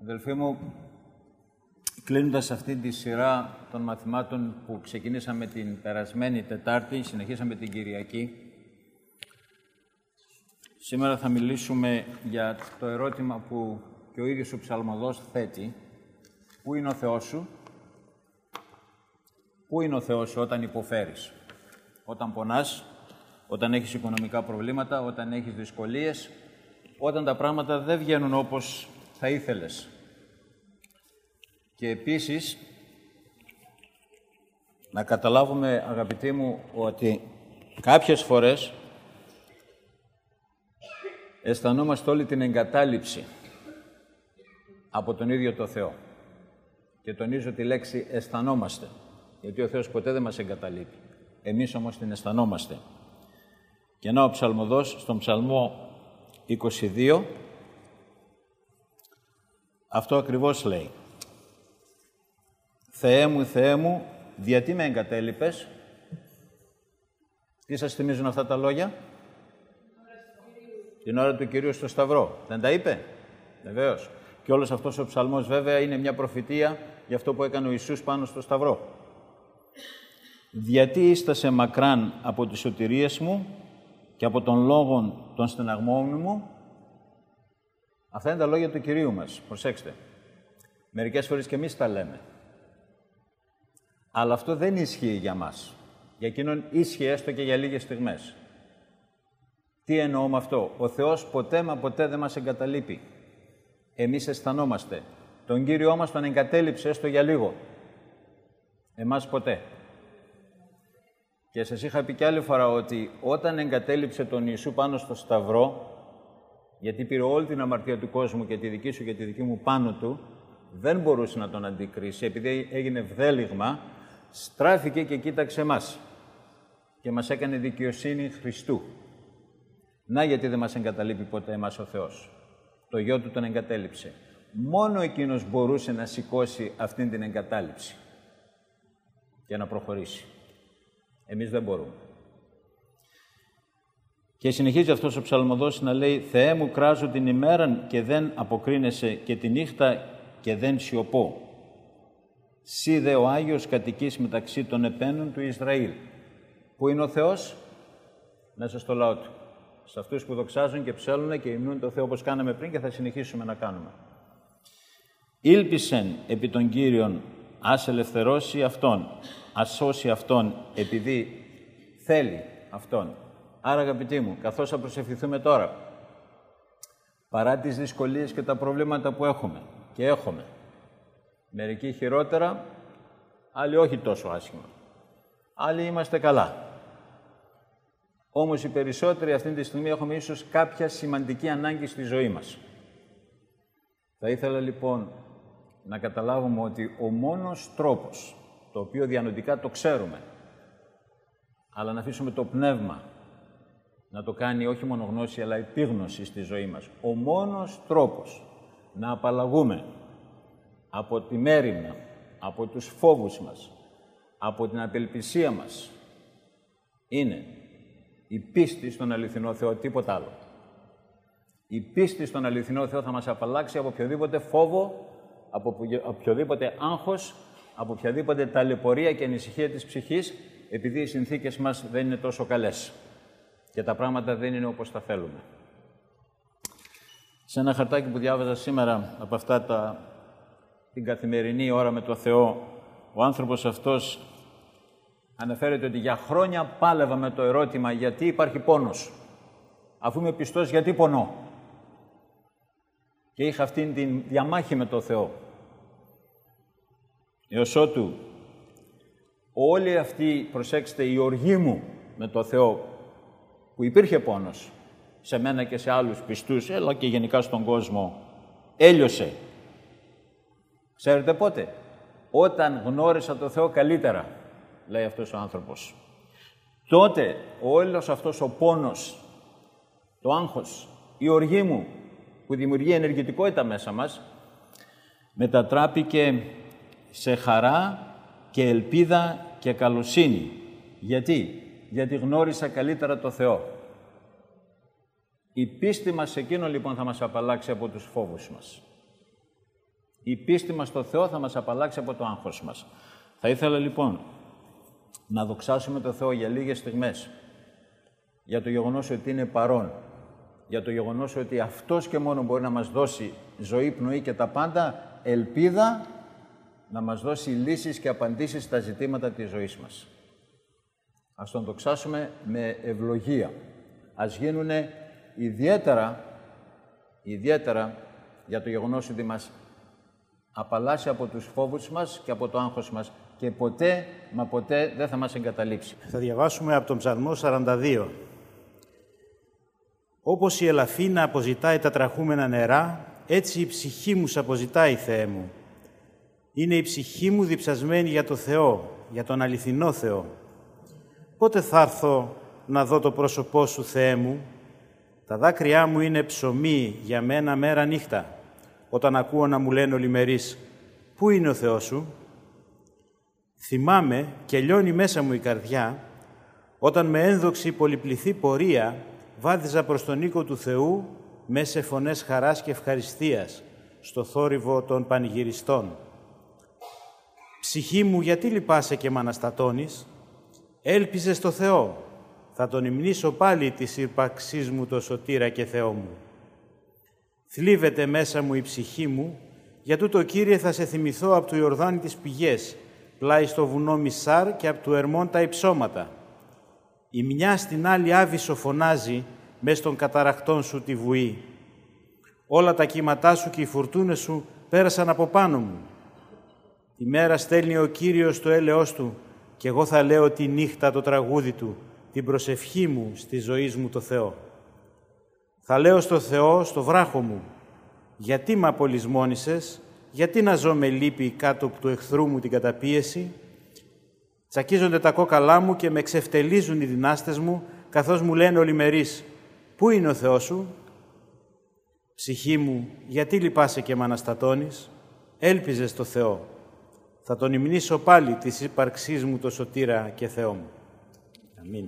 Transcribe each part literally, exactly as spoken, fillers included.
Αδελφοί μου, κλείνοντας αυτή τη σειρά των μαθημάτων που ξεκινήσαμε την περασμένη Τετάρτη, συνεχίσαμε την Κυριακή, σήμερα θα μιλήσουμε για το ερώτημα που και ο ίδιος ο ψαλμοδός θέτει. Πού είναι ο Θεός σου? Πού είναι ο Θεός σου όταν υποφέρεις? Όταν πονάς, όταν έχεις οικονομικά προβλήματα, όταν έχεις δυσκολίες, όταν τα πράγματα δεν βγαίνουν όπως θα ήθελες. Και επίσης, να καταλάβουμε, αγαπητοί μου, ότι κάποιες φορές αισθανόμαστε όλη την εγκατάλειψη από τον ίδιο το Θεό. Και τονίζω τη λέξη αισθανόμαστε, γιατί ο Θεός ποτέ δεν μας εγκαταλείπει. Εμείς όμως την αισθανόμαστε. Και να ο ψαλμοδός στον ψαλμό είκοσι δύο, αυτό ακριβώς λέει. Θεέ μου, Θεέ μου, γιατί με εγκατέλειπες? Τι σας θυμίζουν αυτά τα λόγια? Την ώρα του Κυρίου στο Σταυρό. Δεν τα είπε? Βεβαίως. Και όλος αυτός ο ψαλμός βέβαια είναι μια προφητεία για αυτό που έκανε ο Ιησούς πάνω στο Σταυρό. Γιατί ίστασε μακράν από τις σωτηρίες μου και από τον λόγον των στεναγμών μου? Αυτά είναι τα λόγια του Κυρίου μας. Προσέξτε. Μερικές φορές και εμείς τα λέμε. Αλλά αυτό δεν ισχύει για μας. Για εκείνον ίσχυε έστω και για λίγες στιγμές. Τι εννοώ με αυτό? Ο Θεός ποτέ μα ποτέ δεν μας εγκαταλείπει. Εμείς αισθανόμαστε. Τον Κύριό μας τον εγκατέλειψε έστω για λίγο. Εμάς ποτέ. Και σας είχα πει κι άλλη φορά ότι όταν εγκατέλειψε τον Ιησού πάνω στο Σταυρό, γιατί πήρε όλη την αμαρτία του κόσμου και τη δική σου και τη δική μου πάνω του, δεν μπορούσε να τον αντικρίσει, επειδή έγινε βδέλιγμα, στράφηκε και κοίταξε μας και μας έκανε δικαιοσύνη Χριστού. Να γιατί δεν μας εγκαταλείπει ποτέ εμάς ο Θεός. Το Γιο Του τον εγκατέλειψε. Μόνο Εκείνος μπορούσε να σηκώσει αυτήν την εγκατάλειψη και να προχωρήσει. Εμείς δεν μπορούμε. Και συνεχίζει αυτός ο ψαλμοδός να λέει «Θεέ μου, κράζω την ημέραν και δεν αποκρίνεσαι και τη νύχτα και δεν σιωπώ. Συ δε ο Άγιος κατοικείς μεταξύ των επένων του Ισραήλ». Πού είναι ο Θεός? Μέσα στο λαό Του. Σε αυτούς που δοξάζουν και ψέλνουν και υμνούν το Θεό όπως κάναμε πριν και θα συνεχίσουμε να κάνουμε. «Ήλπισεν επί τον Κύριον, ας ελευθερώσει Αυτόν, ας σώσει Αυτόν, επειδή θέλει Αυτόν». Άρα, αγαπητοί μου, καθώς θα προσευχηθούμε τώρα, παρά τις δυσκολίες και τα προβλήματα που έχουμε και έχουμε, μερικοί χειρότερα, άλλοι όχι τόσο άσχημα, άλλοι είμαστε καλά. Όμως οι περισσότεροι αυτή τη στιγμή έχουμε ίσως κάποια σημαντική ανάγκη στη ζωή μας. Θα ήθελα λοιπόν να καταλάβουμε ότι ο μόνος τρόπος, το οποίο διανοητικά το ξέρουμε, αλλά να αφήσουμε το πνεύμα να το κάνει όχι μόνο γνώση, αλλά επίγνωση στη ζωή μας. Ο μόνος τρόπος να απαλλαγούμε από τη μέριμνα, από τους φόβους μας, από την απελπισία μας, είναι η πίστη στον αληθινό Θεό, τίποτα άλλο. Η πίστη στον αληθινό Θεό θα μας απαλλάξει από οποιοδήποτε φόβο, από οποιοδήποτε άγχος, από οποιαδήποτε ταλαιπωρία και ανησυχία της ψυχής, επειδή οι συνθήκες μας δεν είναι τόσο καλές και τα πράγματα δεν είναι όπως τα θέλουμε. Σε ένα χαρτάκι που διάβαζα σήμερα από αυτά τα, την καθημερινή ώρα με το Θεό, ο άνθρωπος αυτός αναφέρεται ότι για χρόνια πάλευα με το ερώτημα γιατί υπάρχει πόνος. Αφού είμαι πιστός, γιατί πονώ? Και είχα αυτήν την διαμάχη με το Θεό. Έως ότου όλη αυτή, προσέξτε, η οργή μου με το Θεό, που υπήρχε πόνος σε μένα και σε άλλους πιστούς, αλλά και γενικά στον κόσμο, έλειωσε. Ξέρετε πότε? Όταν γνώρισα το Θεό καλύτερα, λέει αυτός ο άνθρωπος. Τότε όλος αυτός ο πόνος, το άγχος, η οργή μου, που δημιουργεί ενεργητικότητα μέσα μας, μετατράπηκε σε χαρά και ελπίδα και καλοσύνη. Γιατί? Γιατί γνώρισα καλύτερα το Θεό. Η πίστη μας σε Εκείνο λοιπόν θα μας απαλλάξει από τους φόβους μας. Η πίστη μας στο Θεό θα μας απαλλάξει από το άγχος μας. Θα ήθελα λοιπόν να δοξάσουμε το Θεό για λίγες στιγμές, για το γεγονός ότι είναι παρόν, για το γεγονός ότι Αυτός και μόνο μπορεί να μας δώσει ζωή, πνοή και τα πάντα, ελπίδα να μας δώσει λύσεις και απαντήσεις στα ζητήματα της ζωής μας. Ας τον δοξάσουμε με ευλογία. Ας γίνουνε ιδιαίτερα, ιδιαίτερα για το γεγονός ότι μας απαλλάσσει από τους φόβους μας και από το άγχος μας και ποτέ, μα ποτέ δεν θα μας εγκαταλείψει. Θα διαβάσουμε από τον Ψαλμό σαράντα δύο. Όπως η ελαφίνα αποζητάει τα τραχούμενα νερά, έτσι η ψυχή μου σ' αποζητάει, Θεέ μου. Είναι η ψυχή μου διψασμένη για το Θεό, για τον αληθινό Θεό. Πότε θα έρθω να δω το πρόσωπό σου, Θεέ μου? Τα δάκρυά μου είναι ψωμί για μένα μέρα νύχτα, όταν ακούω να μου λένε ολημερείς, πού είναι ο Θεός σου? Θυμάμαι και λιώνει μέσα μου η καρδιά, όταν με ένδοξη πολυπληθή πορεία βάδιζα προς τον οίκο του Θεού μέσα σε φωνές χαράς και ευχαριστίας, στο θόρυβο των πανηγυριστών. Ψυχή μου, γιατί λυπάσαι και μ' αναστατώνεις? Έλπιζε στο Θεό, θα τον υμνήσω πάλι της ύπαρξής μου το σωτήρα και Θεό μου. Θλίβεται μέσα μου η ψυχή μου, για τούτο, Κύριε, θα σε θυμηθώ από του Ιορδάνη τις πηγές, πλάι στο βουνό Μισάρ και από του Ερμών τα υψώματα. Η μια στην άλλη άβυσσο φωνάζει, μες των καταραχτών σου τη βουή. Όλα τα κύματά σου και οι φουρτούνες σου πέρασαν από πάνω μου. Τη μέρα στέλνει ο Κύριος το έλεος του και εγώ θα λέω τη νύχτα το τραγούδι του, την προσευχή μου στη ζωή μου το Θεό. Θα λέω στο Θεό, στο βράχο μου, γιατί μ' απολυσμόνησες, γιατί να ζω με λύπη κάτω από του εχθρού μου την καταπίεση? Τσακίζονται τα κόκαλά μου και με εξευτελίζουν οι δυνάστες μου, καθώς μου λένε ολημερείς, πού είναι ο Θεός σου? Ψυχή μου, γιατί λυπάσαι και μ' αναστατώνεις? Έλπιζε στο Θεό. Θα τον υμνήσω πάλι της ύπαρξής μου το σωτήρα και Θεό μου. Αμήν.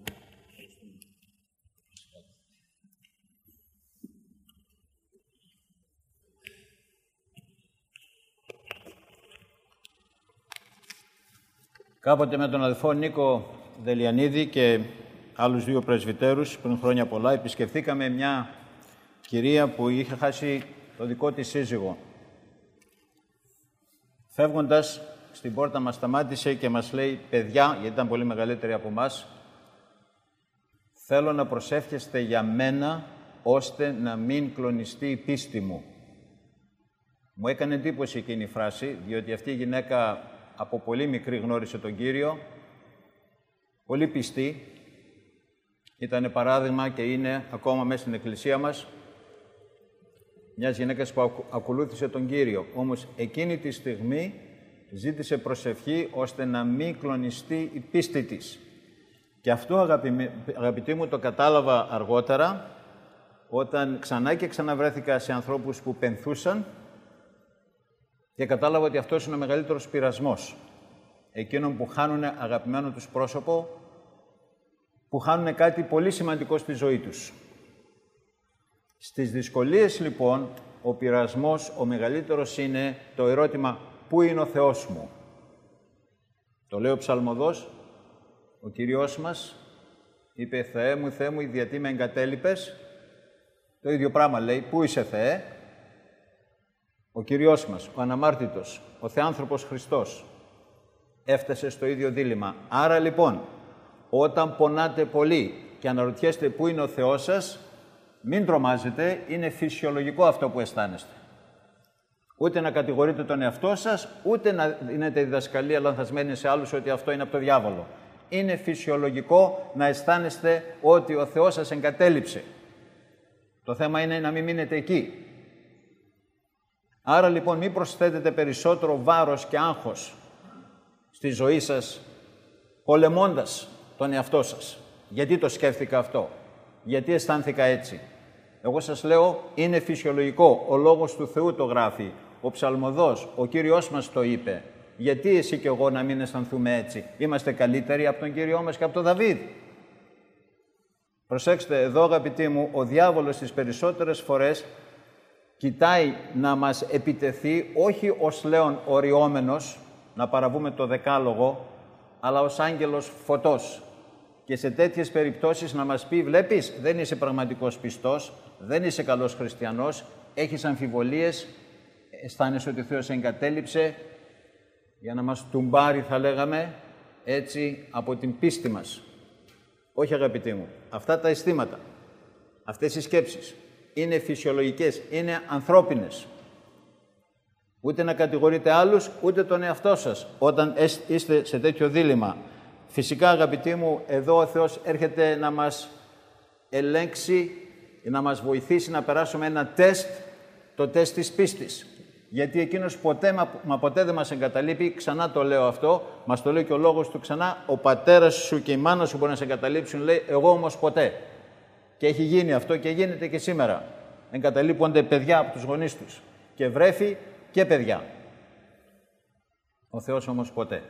Κάποτε με τον αδελφό Νίκο Δελιανίδη και άλλους δύο πρεσβυτέρους, πριν χρόνια πολλά, επισκεφθήκαμε μια κυρία που είχε χάσει το δικό της σύζυγο. Φεύγοντας, στην πόρτα μας σταμάτησε και μας λέει, παιδιά, γιατί ήταν πολύ μεγαλύτερη από μας, θέλω να προσεύχεστε για μένα, ώστε να μην κλονιστεί η πίστη μου. Μου έκανε εντύπωση εκείνη η φράση, διότι αυτή η γυναίκα από πολύ μικρή γνώρισε τον Κύριο, πολύ πιστή, ήταν παράδειγμα και είναι ακόμα μέσα στην εκκλησία μας, μιας γυναίκας που ακολούθησε τον Κύριο. Όμως εκείνη τη στιγμή ζήτησε προσευχή ώστε να μην κλονιστεί η πίστη της. Και αυτό, αγαπητοί μου, το κατάλαβα αργότερα, όταν ξανά και ξαναβρέθηκα σε ανθρώπους που πενθούσαν και κατάλαβα ότι αυτός είναι ο μεγαλύτερος πειρασμός. Εκείνων που χάνουν αγαπημένο τους πρόσωπο, που χάνουν κάτι πολύ σημαντικό στη ζωή τους. Στις δυσκολίες, λοιπόν, ο πειρασμός, ο μεγαλύτερος είναι το ερώτημα «Πού είναι ο Θεός μου?» Το λέει ο ψαλμοδός, ο Κύριος μας είπε «Θεέ μου, Θεέ μου, γιατί με εγκατέλειπες?» Το ίδιο πράγμα λέει «Πού είσαι, Θεέ?» Ο Κύριος μας, ο αναμάρτητος, ο Θεάνθρωπος Χριστός, έφτασε στο ίδιο δίλημμα. Άρα, λοιπόν, όταν πονάτε πολύ και αναρωτιέστε πού είναι ο Θεός σας, μην τρομάζετε, είναι φυσιολογικό αυτό που αισθάνεστε. Ούτε να κατηγορείτε τον εαυτό σας, ούτε να δίνετε διδασκαλία λανθασμένη σε άλλους ότι αυτό είναι από το διάβολο. Είναι φυσιολογικό να αισθάνεστε ότι ο Θεός σας εγκατέλειψε. Το θέμα είναι να μην μείνετε εκεί. Άρα λοιπόν μην προσθέτετε περισσότερο βάρος και άγχος στη ζωή σας, πολεμώντας τον εαυτό σας. Γιατί το σκέφτηκα αυτό, γιατί αισθάνθηκα έτσι. Εγώ σας λέω, είναι φυσιολογικό, ο Λόγος του Θεού το γράφει, ο ψαλμοδός, ο Κύριος μας το είπε. Γιατί εσύ και εγώ να μην αισθανθούμε έτσι? Είμαστε καλύτεροι από τον Κύριό μας και από τον Δαβίδ. Προσέξτε, εδώ αγαπητοί μου, ο διάβολος τις περισσότερες φορές κοιτάει να μας επιτεθεί όχι ως λέον οριόμενος, να παραβούμε το δεκάλογο, αλλά ως άγγελος φωτός. Και σε τέτοιες περιπτώσεις να μας πει, βλέπεις, δεν είσαι πραγματικός πιστός, δεν είσαι καλός χριστιανός, έχεις αμφιβολίες, αισθάνεσαι ότι ο Θεός σε εγκατέλειψε, για να μας τουμπάρει, θα λέγαμε, έτσι, από την πίστη μας. Όχι, αγαπητοί μου, αυτά τα αισθήματα, αυτές οι σκέψεις, είναι φυσιολογικές, είναι ανθρώπινες. Ούτε να κατηγορείτε άλλους, ούτε τον εαυτό σας, όταν είστε σε τέτοιο δίλημμα. Φυσικά, αγαπητοί μου, εδώ ο Θεός έρχεται να μας ελέγξει, να μας βοηθήσει να περάσουμε ένα τεστ, το τεστ της πίστης. Γιατί εκείνος ποτέ, μα, μα ποτέ δεν μας εγκαταλείπει, ξανά το λέω αυτό, μας το λέει και ο λόγος του ξανά, ο πατέρας σου και η μάνα σου μπορεί να σε εγκαταλείψουν, λέει, εγώ όμως ποτέ. Και έχει γίνει αυτό και γίνεται και σήμερα. Εγκαταλείπονται παιδιά από τους γονείς τους. Και βρέφη και παιδιά. Ο Θεός όμως ποτέ.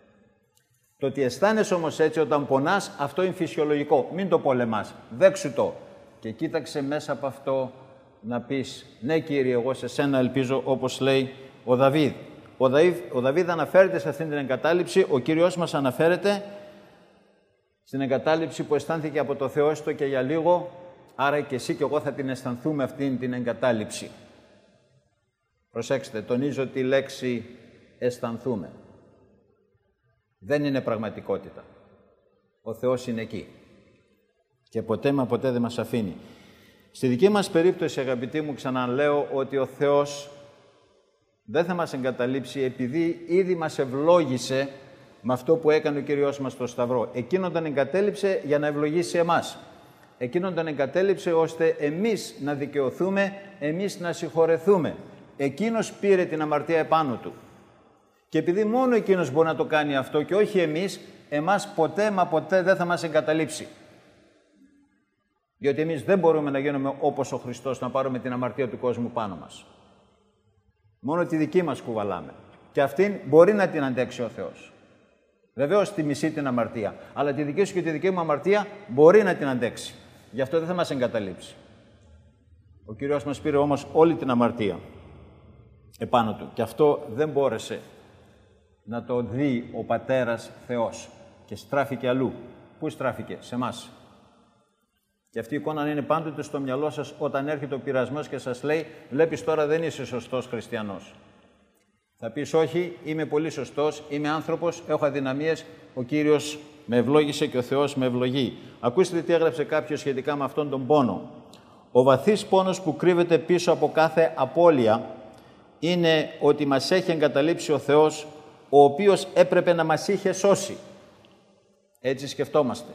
Το ότι αισθάνεσαι όμως έτσι όταν πονάς, αυτό είναι φυσιολογικό. Μην το πολεμάς. Δέξου το. Και κοίταξε μέσα από αυτό να πεις, ναι Κύριε, εγώ σε σένα ελπίζω, όπως λέει ο Δαβίδ. Ο Δαβίδ, ο Δαβίδ αναφέρεται σε αυτήν την εγκατάλειψη, ο Κύριος μας αναφέρεται στην εγκατάλειψη που αισθάνθηκε από το Θεό έστω και για λίγο, άρα και εσύ και εγώ θα την αισθανθούμε αυτήν την εγκατάλειψη. Προσέξτε, τονίζω τη λέξη αισθανθούμε. Δεν είναι πραγματικότητα. Ο Θεός είναι εκεί. Και ποτέ μα ποτέ δεν μας αφήνει. Στη δική μας περίπτωση, αγαπητοί μου, ξαναλέω ότι ο Θεός δεν θα μας εγκαταλείψει επειδή ήδη μας ευλόγησε με αυτό που έκανε ο Κύριος μας στο Σταυρό. Εκείνον τον εγκατέλειψε για να ευλογήσει εμάς. Εκείνον τον εγκατέλειψε ώστε εμείς να δικαιωθούμε, εμείς να συγχωρεθούμε. Εκείνος πήρε την αμαρτία επάνω του. Και επειδή μόνο εκείνος μπορεί να το κάνει αυτό και όχι εμείς, εμάς ποτέ μα ποτέ δεν θα μας εγκαταλείψει. Διότι εμείς δεν μπορούμε να γίνουμε όπως ο Χριστός, να πάρουμε την αμαρτία του κόσμου πάνω μας. Μόνο τη δική μας κουβαλάμε. Και αυτήν μπορεί να την αντέξει ο Θεός. Βεβαίως τη μισεί την αμαρτία, αλλά τη δική σου και τη δική μου αμαρτία μπορεί να την αντέξει. Γι' αυτό δεν θα μας εγκαταλείψει. Ο Κύριος μας πήρε όμως όλη την αμαρτία επάνω του. Και αυτό δεν μπόρεσε να το δει ο Πατέρας Θεός. Και στράφηκε αλλού. Πού στράφηκε? Σε εμάς. Και αυτή η εικόνα να είναι πάντοτε στο μυαλό σας όταν έρχεται ο πειρασμός και σας λέει, βλέπεις τώρα δεν είσαι σωστός χριστιανός. Θα πεις όχι, είμαι πολύ σωστός, είμαι άνθρωπος, έχω αδυναμίες, ο Κύριος με ευλόγησε και ο Θεός με ευλογεί. Ακούστε τι έγραψε κάποιος σχετικά με αυτόν τον πόνο. Ο βαθύς πόνος που κρύβεται πίσω από κάθε απώλεια είναι ότι μας έχει εγκαταλείψει ο Θεός, ο οποίος έπρεπε να μας είχε σώσει. Έτσι σκεφτόμαστε.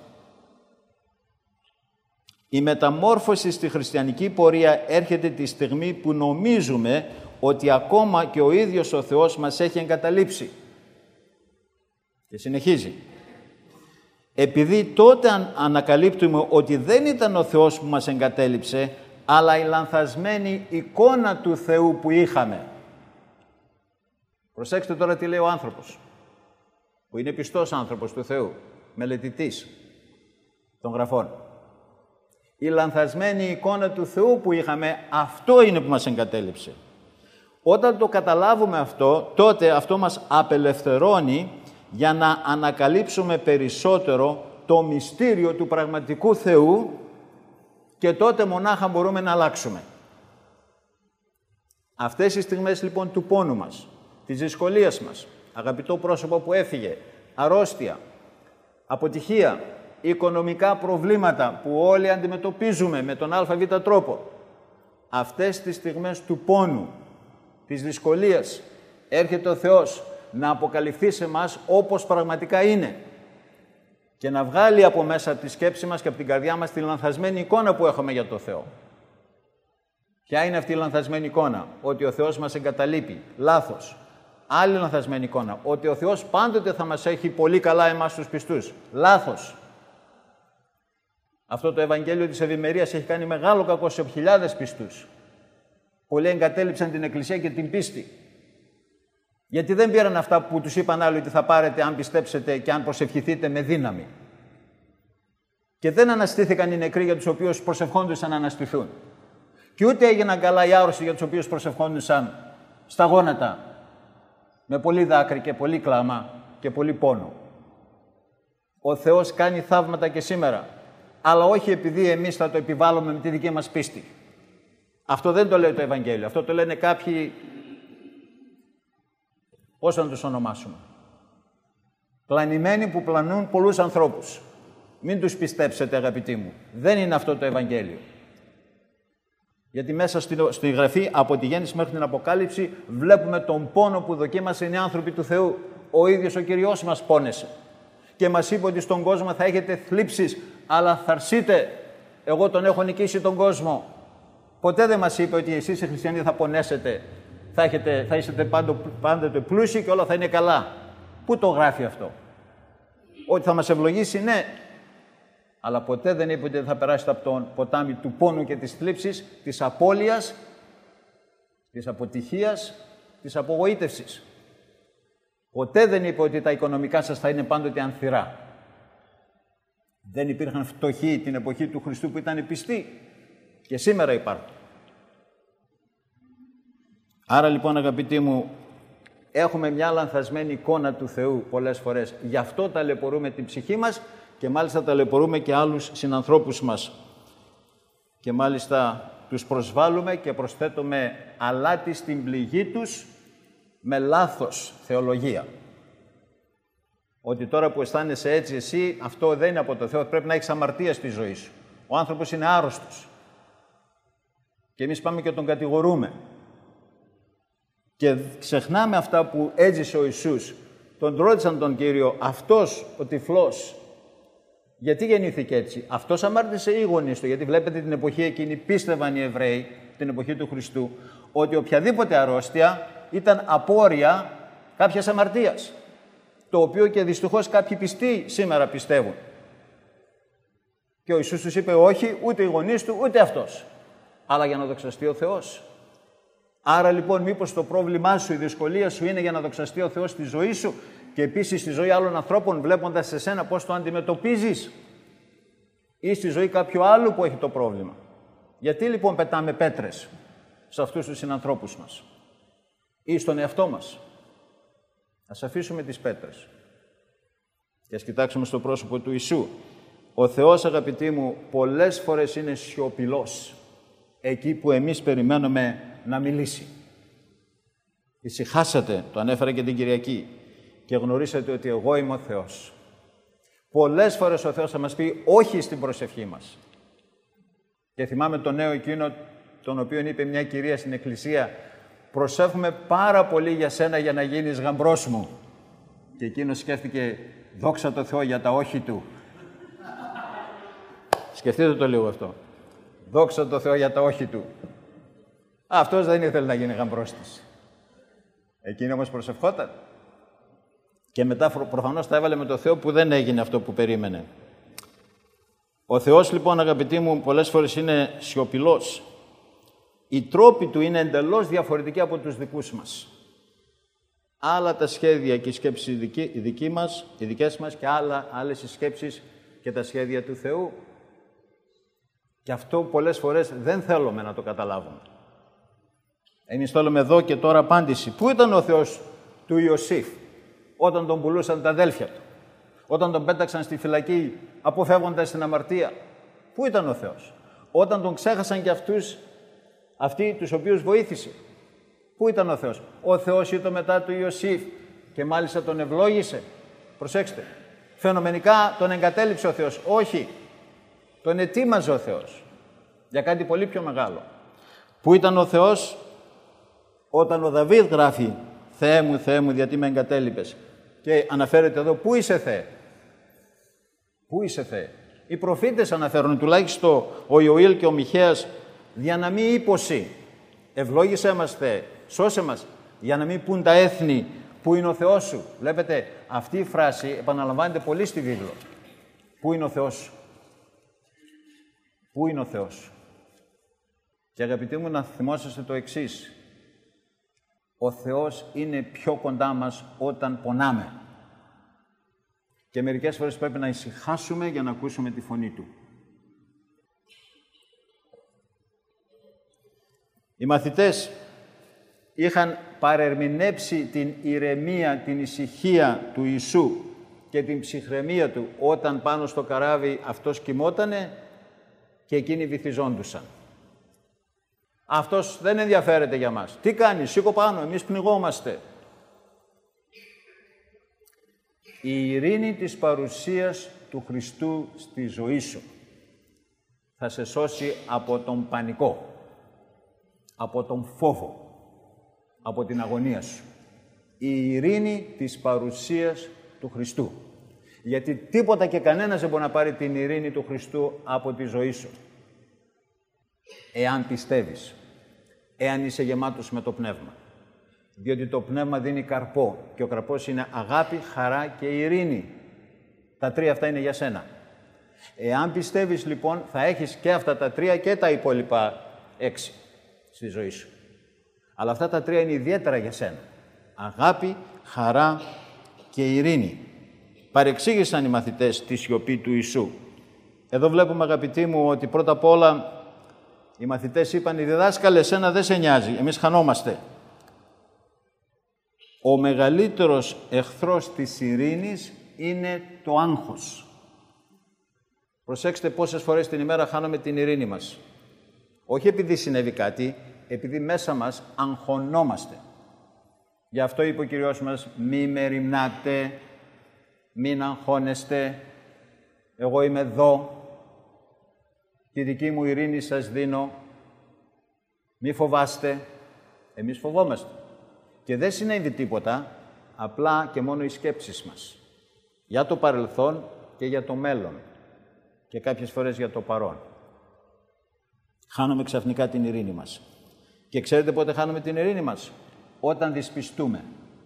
Η μεταμόρφωση στη χριστιανική πορεία έρχεται τη στιγμή που νομίζουμε ότι ακόμα και ο ίδιος ο Θεός μας έχει εγκαταλείψει. Και συνεχίζει. Επειδή τότε ανακαλύπτουμε ότι δεν ήταν ο Θεός που μας εγκατέλειψε, αλλά η λανθασμένη εικόνα του Θεού που είχαμε. Προσέξτε τώρα τι λέει ο άνθρωπος, που είναι πιστός άνθρωπος του Θεού, μελετητής των Γραφών. Η λανθασμένη εικόνα του Θεού που είχαμε, αυτό είναι που μας εγκατέλειψε. Όταν το καταλάβουμε αυτό, τότε αυτό μας απελευθερώνει για να ανακαλύψουμε περισσότερο το μυστήριο του πραγματικού Θεού και τότε μονάχα μπορούμε να αλλάξουμε. Αυτές οι στιγμές λοιπόν του πόνου μας, της δυσκολίας μας, αγαπητό πρόσωπο που έφυγε, αρρώστια, αποτυχία, οικονομικά προβλήματα που όλοι αντιμετωπίζουμε με τον ΑΒ τρόπο, αυτές τις στιγμές του πόνου, της δυσκολίας, έρχεται ο Θεός να αποκαλυφθεί σε μας όπως πραγματικά είναι και να βγάλει από μέσα τη σκέψη μας και από την καρδιά μας τη λανθασμένη εικόνα που έχουμε για το Θεό. Ποια είναι αυτή η λανθασμένη εικόνα? Ότι ο Θεός μας εγκαταλείπει. Λάθος. Άλλη λανθασμένη εικόνα. Ότι ο Θεός πάντοτε θα μας έχει πολύ καλά εμάς τους πιστούς. Λάθος. Αυτό το Ευαγγέλιο της Ευημερίας έχει κάνει μεγάλο κακό σε χιλιάδες πιστούς. Πολλοί εγκατέλειψαν την Εκκλησία και την πίστη. Γιατί δεν πήραν αυτά που τους είπαν άλλοι ότι θα πάρετε αν πιστέψετε και αν προσευχηθείτε με δύναμη. Και δεν αναστήθηκαν οι νεκροί για τους οποίους προσευχόντουσαν να αναστηθούν. Και ούτε έγιναν καλά οι άρρωστοι για τους οποίους προσευχόντουσαν στα γόνατα, με πολύ δάκρυ και πολύ κλάμα και πολύ πόνο. Ο Θεός κάνει θαύματα και σήμερα, αλλά όχι επειδή εμείς θα το επιβάλλουμε με τη δική μας πίστη. Αυτό δεν το λέει το Ευαγγέλιο, αυτό το λένε κάποιοι, πώς να τους ονομάσουμε, πλανημένοι που πλανούν πολλούς ανθρώπους. Μην τους πιστέψετε, αγαπητοί μου. Δεν είναι αυτό το Ευαγγέλιο. Γιατί μέσα στη Γραφή, από τη γέννηση μέχρι την Αποκάλυψη, βλέπουμε τον πόνο που δοκίμασαν οι άνθρωποι του Θεού. Ο ίδιος ο Κυριός μας πόνεσε. Και μας είπε ότι στον κόσμο θα έχετε θλίψεις, αλλά θαρσείτε. Εγώ τον έχω νικήσει τον κόσμο. Ποτέ δεν μας είπε ότι εσείς οι χριστιανοί θα πονέσετε, θα, έχετε, θα είστε πάντοτε πλούσιοι και όλα θα είναι καλά. Πού το γράφει αυτό? Ότι θα μας ευλογήσει, ναι. Αλλά ποτέ δεν είπε ότι θα περάσετε από τον ποτάμι του πόνου και της θλίψης, της απώλειας, της αποτυχίας, της απογοήτευσης. Ποτέ δεν είπε ότι τα οικονομικά σας θα είναι πάντοτε ανθυρά. Δεν υπήρχαν φτωχοί την εποχή του Χριστού που ήταν πιστοί και σήμερα υπάρχουν. Άρα λοιπόν, αγαπητοί μου, έχουμε μια λανθασμένη εικόνα του Θεού πολλές φορές. Γι' αυτό ταλαιπωρούμε την ψυχή μας και μάλιστα ταλαιπωρούμε και άλλους συνανθρώπους μας. Και μάλιστα τους προσβάλλουμε και προσθέτουμε αλάτι στην πληγή τους με λάθος θεολογία. Ότι τώρα που αισθάνεσαι έτσι εσύ, αυτό δεν είναι από το Θεό, πρέπει να έχεις αμαρτία στη ζωή σου. Ο άνθρωπος είναι άρρωστος. Και εμείς πάμε και τον κατηγορούμε. Και ξεχνάμε αυτά που έζησε ο Ιησούς. Τον ρώτησαν τον Κύριο, αυτός ο τυφλός, γιατί γεννήθηκε έτσι? Αυτός αμάρτησε ή οι γονείς του? Γιατί βλέπετε την εποχή εκείνη πίστευαν οι Εβραίοι, την εποχή του Χριστού, ότι οποιαδήποτε αρρώστια ήταν απόρρια κάποιας αμαρτίας. Το οποίο και δυστυχώς κάποιοι πιστοί σήμερα πιστεύουν. Και ο Ιησούς τους είπε όχι, ούτε οι γονείς του, ούτε αυτός. Αλλά για να δοξαστεί ο Θεός. Άρα λοιπόν μήπως το πρόβλημά σου, η δυσκολία σου είναι για να δοξαστεί ο Θεός στη ζωή σου και επίσης στη ζωή άλλων ανθρώπων, βλέποντας σε σένα πώς το αντιμετωπίζεις, ή στη ζωή κάποιου άλλου που έχει το πρόβλημα. Γιατί λοιπόν πετάμε πέτρες σε αυτούς τους συνανθρώπους μας ή στον εαυτό μας? Ας αφήσουμε τις πέτρες και ας κοιτάξουμε στο πρόσωπο του Ιησού. Ο Θεός, αγαπητοί μου, πολλές φορές είναι σιωπηλός εκεί που εμείς περιμένουμε να μιλήσει. Ησυχάσατε, το ανέφερα και την Κυριακή, και γνωρίσατε ότι εγώ είμαι ο Θεός. Πολλές φορές ο Θεός θα μας πει όχι στην προσευχή μας. Και θυμάμαι το νέο εκείνο, τον οποίο είπε μια κυρία στην εκκλησία, προσεύχομαι πάρα πολύ για σένα για να γίνεις γαμπρός μου. Και εκείνος σκέφτηκε, δόξα τω Θεώ για τα όχι του. Σκεφτείτε το λίγο αυτό. Δόξα τω Θεώ για τα όχι του. Αυτός δεν ήθελε να γίνει γαμπρός της. Εκείνη όμως προσευχόταν. Και μετά προφανώς τα έβαλε με το Θεό που δεν έγινε αυτό που περίμενε. Ο Θεός λοιπόν, αγαπητοί μου, πολλές φορές είναι σιωπηλός. Οι τρόποι του είναι εντελώς διαφορετικοί από τους δικούς μας. Άλλα τα σχέδια και οι σκέψεις οι δικοί, οι δικοί μας, οι δικές μας, και άλλα, άλλες οι σκέψεις και τα σχέδια του Θεού. Και αυτό πολλές φορές δεν θέλουμε να το καταλάβουμε. Εμείς θέλουμε εδώ και τώρα απάντηση. Πού ήταν ο Θεός του Ιωσήφ όταν τον πουλούσαν τα αδέλφια του, όταν τον πέταξαν στη φυλακή αποφεύγοντας την αμαρτία? Πού ήταν ο Θεός? Όταν τον ξέχασαν και αυτούς, αυτοί τους οποίους βοήθησε. Πού ήταν ο Θεός? Ο Θεός ήταν μετά του Ιωσήφ και μάλιστα τον ευλόγησε. Προσέξτε, φαινομενικά τον εγκατέλειψε ο Θεός. Όχι, τον ετοίμαζε ο Θεός για κάτι πολύ πιο μεγάλο. Πού ήταν ο Θεός όταν ο Δαβίδ γράφει «Θεέ μου, Θεέ μου, γιατί με εγκατέλειπες?» Και αναφέρεται εδώ «Πού είσαι, Θεέ?» Πού είσαι, Θεέ? Οι προφήτες αναφέρουν, τουλάχιστον ο Ιωήλ και ο Μιχαίας, για να μην ύποσει. Ευλόγησέ μας, Θεέ, σώσε μας, για να μην πουν τα έθνη «Πού είναι ο Θεός σου?» Βλέπετε, αυτή η φράση επαναλαμβάνεται πολύ στη βίβλο. Πού είναι ο Θεός σου? Πού είναι ο Θεός σου? Και αγαπητοί μου, να θυμόσαστε το εξής. Ο Θεός είναι πιο κοντά μας όταν πονάμε. Και μερικές φορές πρέπει να ησυχάσουμε για να ακούσουμε τη φωνή Του. Οι μαθητές είχαν παρερμηνέψει την ηρεμία, την ησυχία του Ιησού και την ψυχραιμία του όταν πάνω στο καράβι αυτός κοιμότανε και εκείνοι βυθιζόντουσαν. Αυτός δεν ενδιαφέρεται για μας. Τι κάνει, σήκω πάνω, εμείς πνιγόμαστε. Η ειρήνη της παρουσίας του Χριστού στη ζωή σου θα σε σώσει από τον πανικό, από τον φόβο, από την αγωνία σου. Η ειρήνη της παρουσίας του Χριστού. Γιατί τίποτα και κανένας δεν μπορεί να πάρει την ειρήνη του Χριστού από τη ζωή σου. Εάν πιστεύεις, εάν είσαι γεμάτος με το Πνεύμα. Διότι το Πνεύμα δίνει καρπό και ο καρπός είναι αγάπη, χαρά και ειρήνη. Τα τρία αυτά είναι για σένα. Εάν πιστεύεις λοιπόν θα έχεις και αυτά τα τρία και τα υπόλοιπα έξι στη ζωή σου. Αλλά αυτά τα τρία είναι ιδιαίτερα για σένα. Αγάπη, χαρά και ειρήνη. Παρεξήγησαν οι μαθητές τη σιωπή του Ιησού. Εδώ βλέπουμε, αγαπητοί μου, ότι πρώτα απ' όλα οι μαθητές είπαν: «Οι διδάσκαλε, εσένα δεν σε νοιάζει, εμείς χανόμαστε». Ο μεγαλύτερος εχθρός της ειρήνης είναι το άγχος. Προσέξτε πόσες φορές την ημέρα χάνουμε την ειρήνη μας. Όχι επειδή συνέβη κάτι, επειδή μέσα μας αγχωνόμαστε. Γι' αυτό είπε ο Κυριός μας: «Μη μεριμνάτε, μην αγχώνεστε, εγώ είμαι εδώ, τη δική μου ειρήνη σας δίνω, μη φοβάστε». Εμείς φοβόμαστε. Και δεν συνέβη τίποτα, απλά και μόνο οι σκέψεις μας. Για το παρελθόν και για το μέλλον. Και κάποιες φορές για το παρόν. Χάνουμε ξαφνικά την ειρήνη μας. Και ξέρετε πότε χάνουμε την ειρήνη μας? Όταν δυσπιστούμε.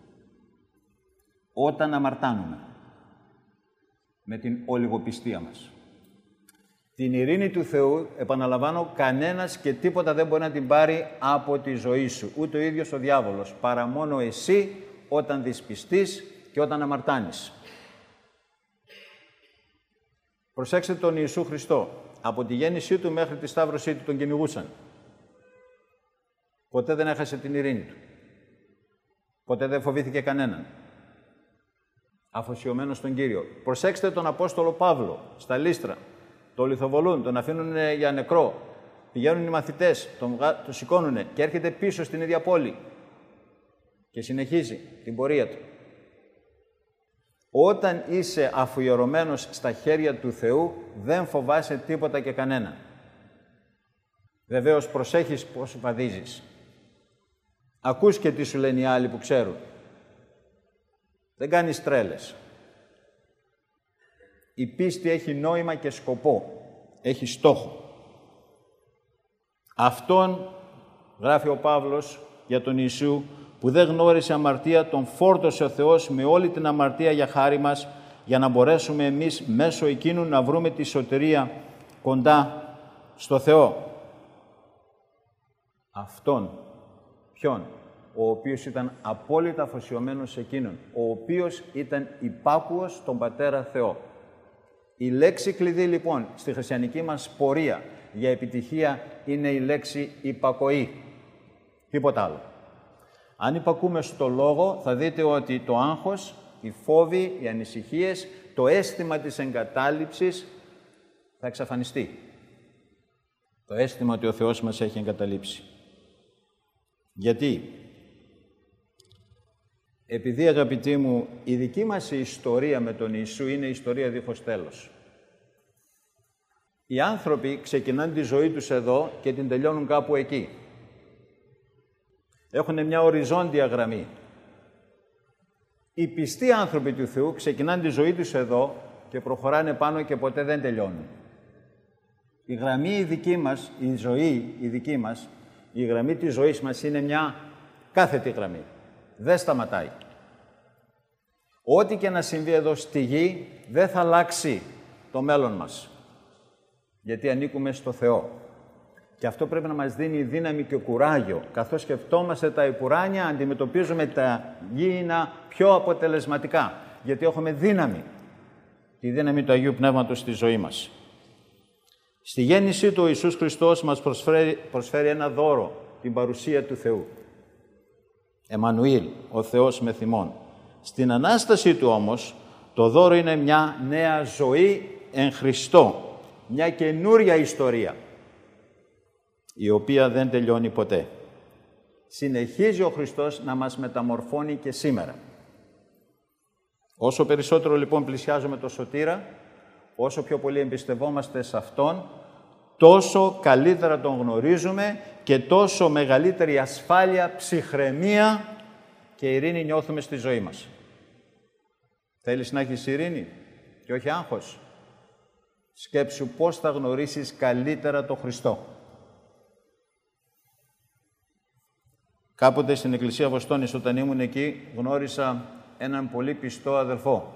Όταν αμαρτάνουμε. Με την ολιγοπιστία μας. Την ειρήνη του Θεού, επαναλαμβάνω, κανένας και τίποτα δεν μπορεί να την πάρει από τη ζωή σου. Ούτε ο ίδιος ο διάβολος, παρά μόνο εσύ όταν δυσπιστείς και όταν αμαρτάνεις. Προσέξτε τον Ιησού Χριστό. Από τη γέννησή του μέχρι τη σταύρωσή του τον κυνηγούσαν. Ποτέ δεν έχασε την ειρήνη του. Ποτέ δεν φοβήθηκε κανέναν. Αφοσιωμένος στον Κύριο. Προσέξτε τον Απόστολο Παύλο στα Λύστρα. Το λιθοβολούν, τον αφήνουν για νεκρό. Πηγαίνουν οι μαθητές, τον, τον σηκώνουνε και έρχεται πίσω στην ίδια πόλη. Και συνεχίζει την πορεία του. Όταν είσαι αφιερωμένος στα χέρια του Θεού, δεν φοβάσαι τίποτα και κανένα. Βεβαίως προσέχεις πώς βαδίζεις. Ακούς και τι σου λένε οι άλλοι που ξέρουν. Δεν κάνεις τρέλες. Η πίστη έχει νόημα και σκοπό. Έχει στόχο. Αυτόν, γράφει ο Παύλος για τον Ιησού, που δεν γνώρισε αμαρτία, τον φόρτωσε ο Θεός με όλη την αμαρτία για χάρη μας, για να μπορέσουμε εμείς μέσω εκείνου να βρούμε τη σωτηρία κοντά στο Θεό. Αυτόν, ποιον? Ο οποίος ήταν απόλυτα αφοσιωμένος σε εκείνον, ο οποίος ήταν υπάκουος στον Πατέρα Θεό. Η λέξη κλειδί λοιπόν στη χριστιανική μας πορεία για επιτυχία είναι η λέξη υπακοή. Τίποτα άλλο. Αν υπακούμε στο λόγο θα δείτε ότι το άγχος, οι φόβοι, οι ανησυχίες, το αίσθημα της εγκατάλειψης θα εξαφανιστεί. Το αίσθημα ότι ο Θεός μας έχει εγκαταλείψει. Γιατί? Επειδή, αγαπητοί μου, η δική μας ιστορία με τον Ιησού είναι ιστορία δίχως τέλος. Οι άνθρωποι ξεκινάνε τη ζωή τους εδώ και την τελειώνουν κάπου εκεί. Έχουν μια οριζόντια γραμμή. Οι πιστοί άνθρωποι του Θεού ξεκινάνε τη ζωή τους εδώ και προχωράνε πάνω και ποτέ δεν τελειώνουν. Η γραμμή η δική μας, η ζωή η δική μας, η γραμμή της ζωής μας είναι μια κάθετη γραμμή. Δεν σταματάει. Ό,τι και να συμβεί εδώ στη γη δεν θα αλλάξει το μέλλον μας. Γιατί ανήκουμε στο Θεό. Και αυτό πρέπει να μας δίνει δύναμη και κουράγιο. Καθώς σκεφτόμαστε τα επουράνια, αντιμετωπίζουμε τα γήινα πιο αποτελεσματικά. Γιατί έχουμε δύναμη. Τη δύναμη του Αγίου Πνεύματος στη ζωή μας. Στη γέννησή του ο Ιησούς Χριστός μας προσφέρει, προσφέρει ένα δώρο. την παρουσία του Θεού. Εμμανουήλ, ο Θεός με θυμών. Στην Ανάσταση Του όμως, το δώρο είναι μια νέα ζωή εν Χριστώ, μια καινούρια ιστορία, η οποία δεν τελειώνει ποτέ. Συνεχίζει ο Χριστός να μας μεταμορφώνει και σήμερα. Όσο περισσότερο λοιπόν πλησιάζουμε το Σωτήρα, όσο πιο πολύ εμπιστευόμαστε σε Αυτόν, τόσο καλύτερα Τον γνωρίζουμε και τόσο μεγαλύτερη ασφάλεια, ψυχραιμία και ειρήνη νιώθουμε στη ζωή μας. Θέλεις να έχεις ειρήνη και όχι άγχος? Σκέψου πώς θα γνωρίσεις καλύτερα τον Χριστό. Κάποτε στην Εκκλησία Βοστόνης, όταν ήμουν εκεί, γνώρισα έναν πολύ πιστό αδελφό.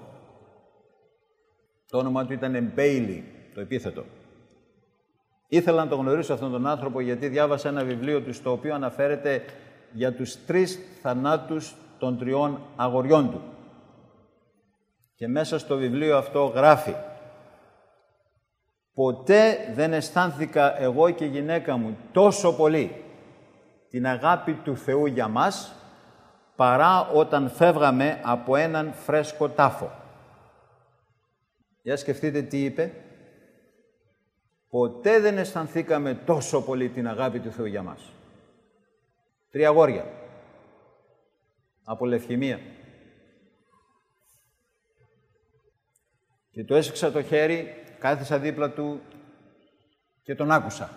Το όνομα του ήταν Μπέιλι, το επίθετο. Ήθελα να τον γνωρίσω αυτόν τον άνθρωπο γιατί διάβασα ένα βιβλίο του στο οποίο αναφέρεται για τους τρεις θανάτους των τριών αγοριών του. Και μέσα στο βιβλίο αυτό γράφει: «Ποτέ δεν αισθάνθηκα εγώ και η γυναίκα μου τόσο πολύ την αγάπη του Θεού για μας, παρά όταν φεύγαμε από έναν φρέσκο τάφο». Για σκεφτείτε τι είπε. Ποτέ δεν αισθανθήκαμε τόσο πολύ την αγάπη του Θεού για μας. Τρία αγόρια. Από λευκαιμία. Και του έσυξα το χέρι, κάθισα δίπλα του και τον άκουσα.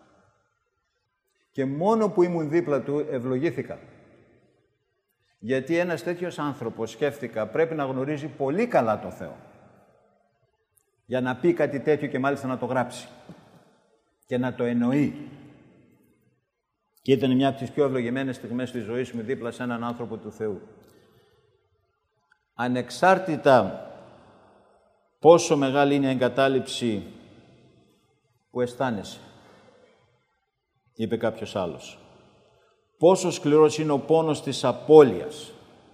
Και μόνο που ήμουν δίπλα του ευλογήθηκα. Γιατί ένας τέτοιος άνθρωπος, σκέφτηκα, πρέπει να γνωρίζει πολύ καλά τον Θεό για να πει κάτι τέτοιο και μάλιστα να το γράψει και να το εννοεί. Και ήταν μια από τις πιο ευλογημένες στιγμές της ζωής μου δίπλα σε έναν άνθρωπο του Θεού. Ανεξάρτητα πόσο μεγάλη είναι η εγκατάλειψη που αισθάνεσαι, είπε κάποιος άλλος, πόσο σκληρός είναι ο πόνος της απώλειας,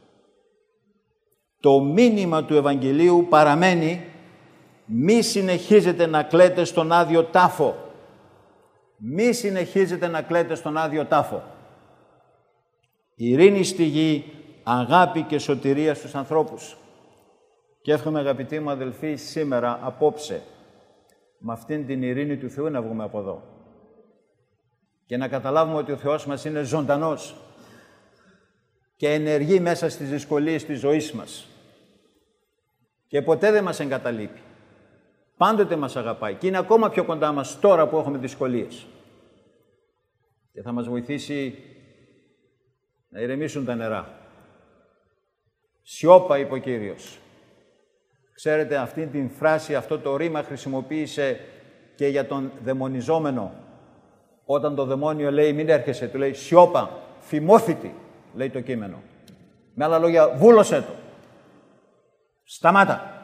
το μήνυμα του Ευαγγελίου παραμένει: μη συνεχίζετε να κλαίτε στον άδειο τάφο. Μη συνεχίζετε να κλαίτε στον άδειο τάφο. Ειρήνη στη γη, αγάπη και σωτηρία στους ανθρώπους. Και εύχομαι, αγαπητοί μου αδελφοί, σήμερα, απόψε, με αυτήν την ειρήνη του Θεού να βγούμε από εδώ. Και να καταλάβουμε ότι ο Θεός μας είναι ζωντανός και ενεργεί μέσα στις δυσκολίες της ζωής μας. Και ποτέ δεν μας εγκαταλείπει. Πάντοτε μας αγαπάει και είναι ακόμα πιο κοντά μας τώρα που έχουμε δυσκολίες. Και θα μας βοηθήσει να ηρεμήσουν τα νερά. Σιώπα, είπε ο Κύριος. Ξέρετε, αυτή την φράση, αυτό το ρήμα χρησιμοποίησε και για τον δαιμονιζόμενο. Όταν το δαιμόνιο λέει μην έρχεσαι, του λέει σιώπα, φημώθητη, λέει το κείμενο. Με άλλα λόγια, βούλωσέ το. Σταμάτα.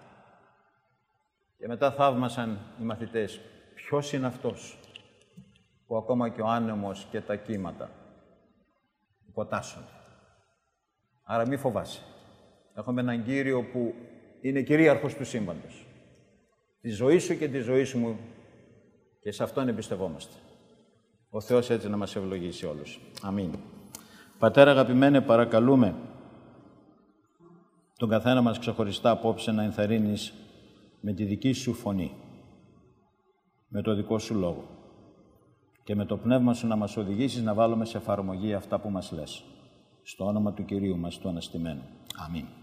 Και μετά θαύμασαν οι μαθητές. Ποιος είναι αυτός που ακόμα και ο άνεμος και τα κύματα υποτάσσονται? Άρα μη φοβάσαι. Έχουμε έναν Κύριο που είναι κυρίαρχος του σύμπαντος. Τη ζωή σου και τη ζωή μου και σε Αυτόν εμπιστευόμαστε. Ο Θεός έτσι να μας ευλογήσει όλους. Αμήν. Πατέρα αγαπημένε, παρακαλούμε τον καθένα μας ξεχωριστά απόψε να ενθαρρύνεις με τη δική σου φωνή, με το δικό σου λόγο και με το πνεύμα σου να μας οδηγήσεις να βάλουμε σε εφαρμογή αυτά που μας λες. Στο όνομα του Κυρίου μας, του Αναστημένου. Αμήν.